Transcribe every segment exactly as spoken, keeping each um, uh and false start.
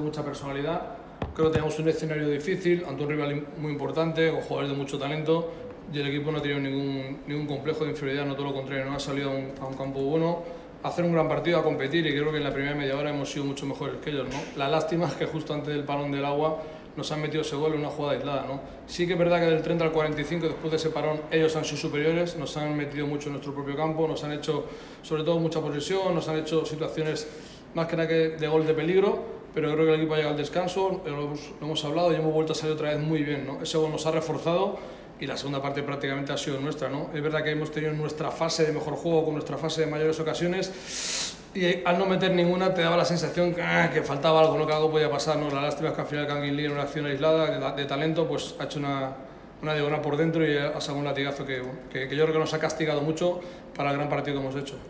mucha personalidad. Creo que tenemos un escenario difícil ante un rival muy importante, con jugadores de mucho talento, y el equipo no ha tenido ningún, ningún complejo de inferioridad, no todo lo contrario, no ha salido a un, a un campo bueno, a hacer un gran partido, a competir, y creo que en la primera media hora hemos sido mucho mejores que ellos, ¿no? La lástima es que justo antes del parón del agua nos han metido ese gol en una jugada aislada, ¿no? Sí que es verdad que del treinta al cuarenta y cinco, después de ese parón, ellos han sido superiores, nos han metido mucho en nuestro propio campo, nos han hecho sobre todo mucha posesión, nos han hecho situaciones más que nada que de gol de peligro, pero creo que el equipo ha llegado al descanso, lo hemos, lo hemos hablado y hemos vuelto a salir otra vez muy bien, ¿no? Ese gol nos ha reforzado y la segunda parte prácticamente ha sido nuestra, ¿no? Es verdad que hemos tenido nuestra fase de mejor juego con nuestra fase de mayores ocasiones, y al no meter ninguna te daba la sensación que, ah, que faltaba algo, ¿no? Que algo podía pasar, ¿no? La lástima es que al final Kangin Lee en una acción aislada de, de talento pues ha hecho una, una diagonal por dentro y ha sacado un latigazo que, que, que yo creo que nos ha castigado mucho para el gran partido que hemos hecho.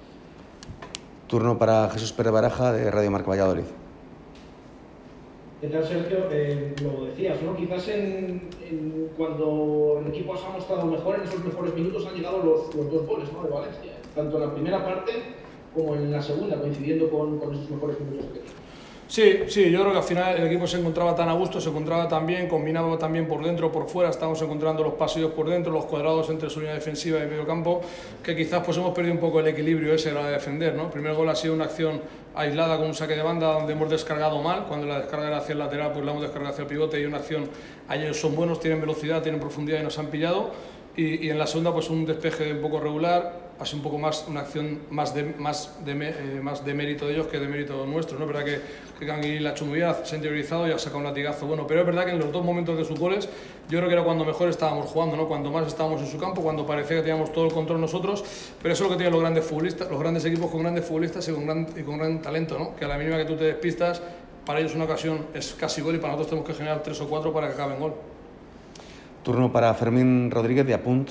Turno para Jesús Pérez Baraja de Radio Marca Valladolid. ¿Qué tal, Sergio? Eh, lo decías, ¿no? Quizás en, en, cuando el equipo se ha mostrado mejor, en esos mejores minutos han llegado los, los dos goles, ¿no? De Valencia, tanto en la primera parte como en la segunda, coincidiendo con, con esos mejores minutos del equipo. Sí, sí, yo creo que al final el equipo se encontraba tan a gusto, se encontraba tan bien, combinaba también por dentro, por fuera, estábamos encontrando los pasillos por dentro, los cuadrados entre su línea defensiva y medio campo, que quizás pues hemos perdido un poco el equilibrio ese a la hora de defender, ¿no? El primer gol ha sido una acción aislada con un saque de banda donde hemos descargado mal, cuando la descarga era hacia el lateral pues la hemos descargado hacia el pivote, y una acción, ellos son buenos, tienen velocidad, tienen profundidad y nos han pillado, y, y en la segunda pues un despeje un poco regular, así un poco más, una acción más de, más de, eh, más de mérito de ellos que de mérito nuestro, ¿no? Es verdad que, que Kangin la ha hecho muy bien, se ha interiorizado y ha sacado un latigazo bueno, pero es verdad que en los dos momentos de sus goles yo creo que era cuando mejor estábamos jugando, ¿no? Cuando más estábamos en su campo, cuando parecía que teníamos todo el control nosotros, pero eso es lo que tienen los grandes futbolistas, los grandes equipos con grandes futbolistas y con gran, y con gran talento, ¿no? Que a la mínima que tú te despistas, para ellos una ocasión es casi gol y para nosotros tenemos que generar tres o cuatro para que acabe en gol. Turno para Fermín Rodríguez de Apunt.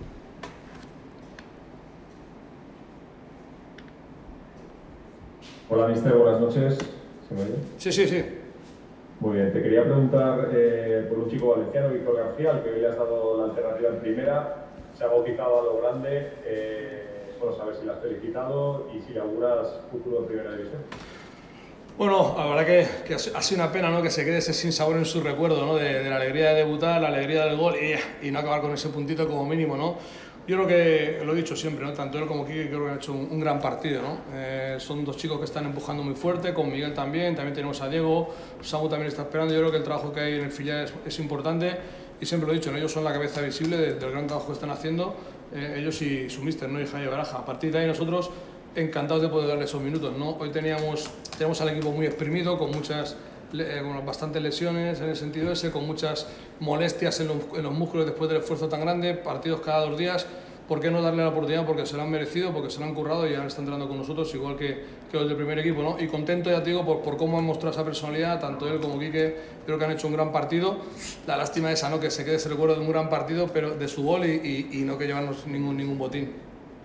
Hola, mister, buenas noches. ¿Se me oye? Sí, sí, sí. Muy bien, te quería preguntar eh, por un chico valenciano, Víctor García, al que hoy le has dado la alternativa en primera. Se ha bautizado a lo grande. Eh, bueno, saber si le has felicitado y si le auguras futuro en primera división. Bueno, la verdad que, que ha sido una pena, ¿no? Que se quede ese sinsabor en su recuerdo, ¿no? De, de la alegría de debutar, la alegría del gol y, y no acabar con ese puntito como mínimo, ¿no? Yo creo que, lo he dicho siempre, ¿no? Tanto él como Quique creo que han hecho un, un gran partido, ¿no? Eh, son dos chicos que están empujando muy fuerte, con Miguel también, también tenemos a Diego, Samu también está esperando. Yo creo que el trabajo que hay en el filial es, es importante y siempre lo he dicho, ¿no? Ellos son la cabeza visible de, del gran trabajo que están haciendo, eh, ellos y su míster, ¿no? Y Jaime Baraja. A partir de ahí nosotros encantados de poder darle esos minutos, ¿no? Hoy teníamos, tenemos al equipo muy exprimido, con muchas, eh, con bastantes lesiones en el sentido ese, con muchas molestias en los, en los músculos después del esfuerzo tan grande, partidos cada dos días. ¿Por qué no darle la oportunidad? Porque se lo han merecido, porque se lo han currado y ahora están entrando con nosotros, igual que, que los del primer equipo, ¿no? Y contento, ya te digo, por, por cómo han mostrado esa personalidad, tanto él como Quique, creo que han hecho un gran partido. La lástima es esa, ¿no? Que se quede ese recuerdo de un gran partido, pero de su gol y, y, y no que llevarnos ningún, ningún botín.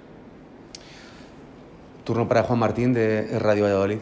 Turno para Juan Martín de Radio Valladolid.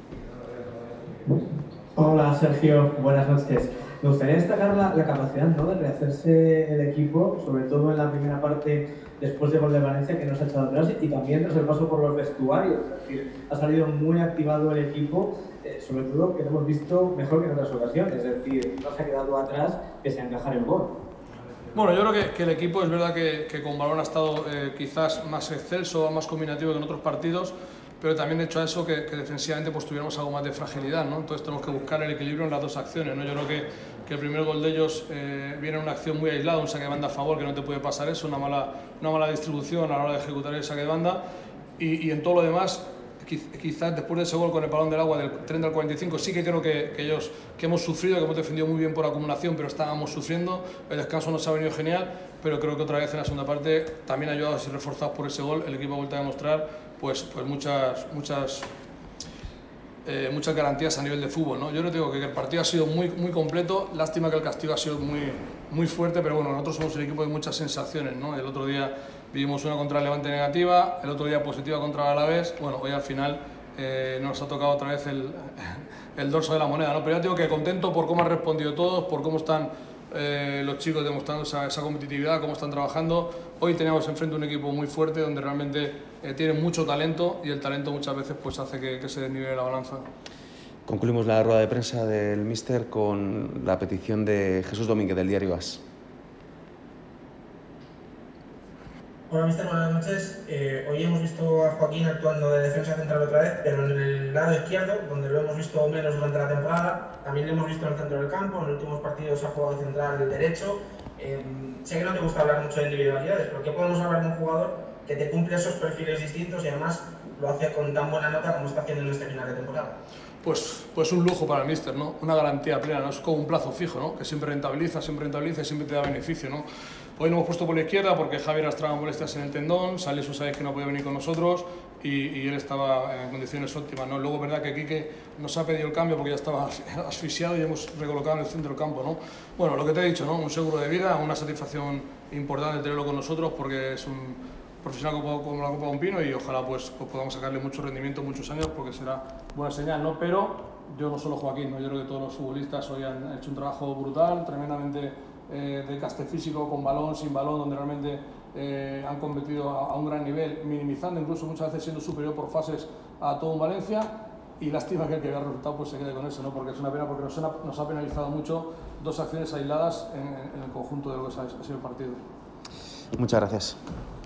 Hola Sergio, buenas noches. Me gustaría destacar la, la capacidad, ¿no?, de rehacerse el equipo, sobre todo en la primera parte después del gol de Valencia, que nos ha echado atrás, y también tras el paso por los vestuarios. Es decir, ha salido muy activado el equipo, eh, sobre todo que lo hemos visto mejor que en otras ocasiones, es decir, no se ha quedado atrás pese a encajar el gol. Bueno, yo creo que, que el equipo es verdad que, que con balón ha estado eh, quizás más excelso, más combinativo que en otros partidos, pero también hecho a eso que, que defensivamente pues tuviéramos algo más de fragilidad, ¿no? Entonces tenemos que buscar el equilibrio en las dos acciones, ¿no? Yo creo que, que el primer gol de ellos eh, viene en una acción muy aislada, un saque de banda a favor, que no te puede pasar eso, una mala, una mala distribución a la hora de ejecutar el saque de banda, y, y en todo lo demás, quizás después de ese gol con el balón del agua del treinta al cuarenta y cinco, sí que creo que, que ellos, que hemos sufrido, que hemos defendido muy bien por acumulación, pero estábamos sufriendo, el descanso nos ha venido genial, pero creo que otra vez en la segunda parte, también ayudados y reforzados por ese gol, el equipo ha vuelto a demostrar pues, pues muchas, muchas, eh, muchas garantías a nivel de fútbol, ¿no? Yo no digo que el partido ha sido muy, muy completo, lástima que el castigo ha sido muy, muy fuerte, pero bueno, nosotros somos el equipo de muchas sensaciones, ¿no? El otro día vivimos una contra el Levante negativa, el otro día positiva contra el Alavés, bueno, hoy al final eh, nos ha tocado otra vez el, el dorso de la moneda, ¿no? Pero ya digo que contento por cómo han respondido todos, por cómo están eh, los chicos demostrando esa, esa competitividad, cómo están trabajando. Hoy teníamos enfrente un equipo muy fuerte donde realmente eh, tienen mucho talento y el talento muchas veces pues hace que, que se desnivele la balanza. Concluimos la rueda de prensa del míster con la petición de Jesús Domínguez, del diario As. Hola, míster, buenas noches. Eh, hoy hemos visto a Joaquín actuando de defensa central otra vez, pero en el lado izquierdo, donde lo hemos visto menos durante la temporada. También lo hemos visto en el centro del campo, en los últimos partidos ha jugado de central derecho. Eh, sé que no te gusta hablar mucho de individualidades, pero ¿qué podemos hablar de un jugador que te cumple esos perfiles distintos y además lo hace con tan buena nota como está haciendo en este final de temporada? Pues, pues un lujo para el míster, ¿no? Una garantía plena, no es como un plazo fijo, ¿no? Que siempre rentabiliza, siempre rentabiliza y siempre te da beneficio, ¿no? Hoy lo hemos puesto por la izquierda porque Javier arrastraba molestias en el tendón, Salisu sabéis que no podía venir con nosotros y, y él estaba en condiciones óptimas, ¿no? Luego es verdad que Quique nos ha pedido el cambio porque ya estaba asfixiado y hemos recolocado en el centro del campo, ¿no? Bueno, lo que te he dicho, ¿no? Un seguro de vida, una satisfacción importante tenerlo con nosotros porque es un profesional como la Copa de un Pino y ojalá pues, pues podamos sacarle mucho rendimiento muchos años porque será buena señal, ¿no? Pero yo no solo Joaquín, ¿no? Yo creo que todos los futbolistas hoy han hecho un trabajo brutal, tremendamente eh, de caste físico, con balón, sin balón, donde realmente eh, han competido a, a un gran nivel, minimizando incluso muchas veces siendo superior por fases a todo un Valencia y lástima que el que vea el resultado pues se quede con eso, ¿no? Porque es una pena porque nos ha, nos ha penalizado mucho dos acciones aisladas en, en el conjunto de lo que ha sido el partido. Muchas gracias.